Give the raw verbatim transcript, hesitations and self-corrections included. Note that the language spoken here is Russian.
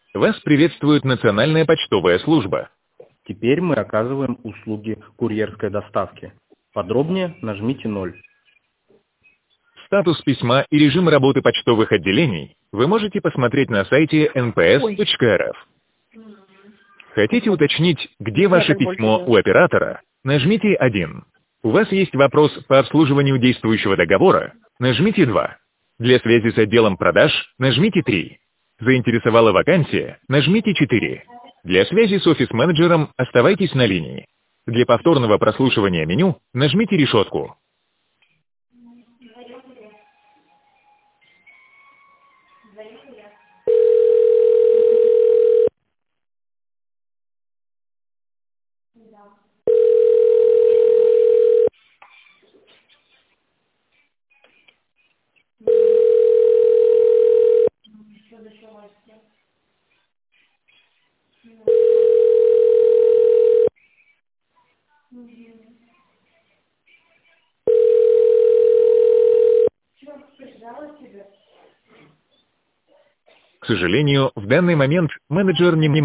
Вас приветствует Национальная почтовая служба. Теперь мы оказываем услуги курьерской доставки. Подробнее нажмите ноль. Статус письма и режим работы почтовых отделений вы можете посмотреть на сайте эн пэ эс точка эр эф. Хотите уточнить, где ваше письмо у оператора? Нажмите один. У вас есть вопрос по обслуживанию действующего договора? Нажмите два. Для связи с отделом продаж нажмите три. Заинтересовала вакансия? Нажмите четыре. Для связи с офис-менеджером оставайтесь на линии. Для повторного прослушивания меню нажмите решетку. К сожалению, в данный момент менеджер не